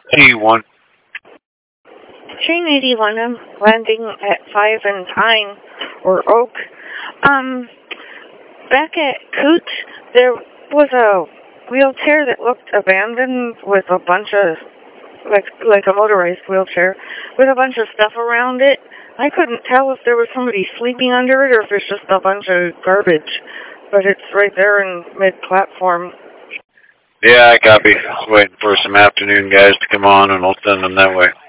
81. Train 81, I'm landing at 5 and Pine, or Oak. Back at Cooch, there was a wheelchair that looked abandoned with a bunch of, like a motorized wheelchair, with a bunch of stuff around it. I couldn't tell if there was somebody sleeping under it or if it's just a bunch of garbage, but it's right there in mid-platform. Yeah, I copy. Waiting for some afternoon guys to come on, and I'll send them that way.